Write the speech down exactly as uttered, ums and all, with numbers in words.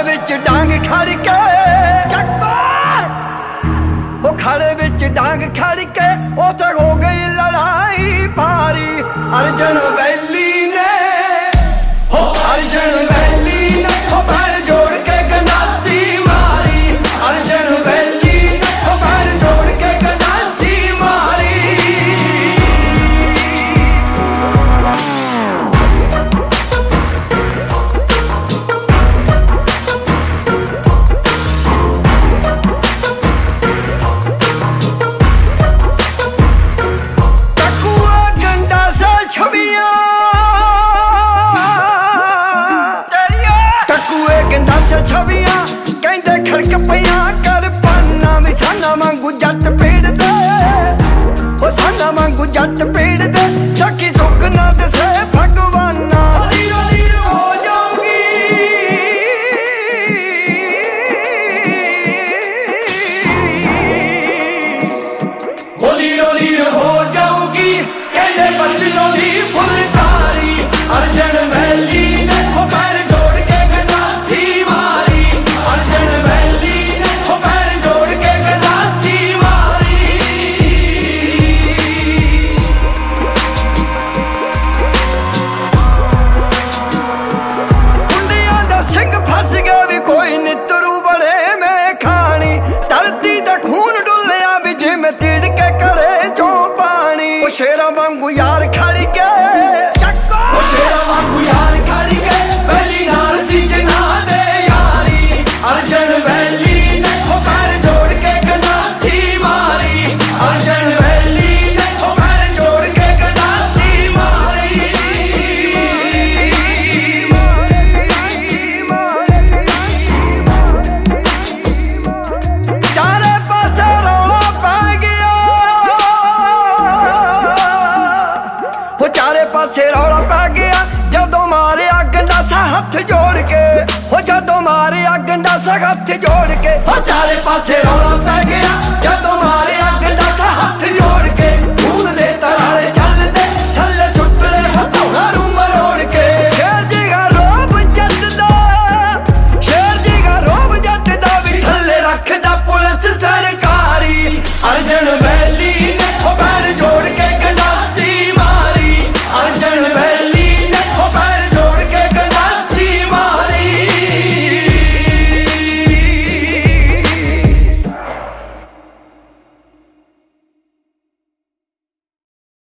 विच डांग खड़ के वो खड़े विच डांग खड़ के उते हो गई लड़ाई भारी। अर्जन वैली ने हो अर्जन वैली ने हो पैर जोड़ के गंडासी मारी। अर्जन वैली ने हो पैर जोड़ के गंडासी मारी। छवियां कहते खड़क पिया कर पाना भी साना वांगू जट पेड़ दे ओ साना वांगू जट पेड़ दे सखी सुख ना दसे भगवाना। लीरो लीरो हो जाऊंगी ओ लीरो लीरो हो जाऊंगी कहते बचनों दी फुलकारी। अर्जन वैली ने हो पैर जोड़ के गंडासी मारी। अर्जन वैली ने हो पैर जोड़ के गंडासी मारी। कुंडियां दा सिंह फस गया भी कोई नितरू बड़े में खानी। धरती दा खून डुलिया भी जिमें तिड़ के करे जो पानी। ओ शेरां वांगू यार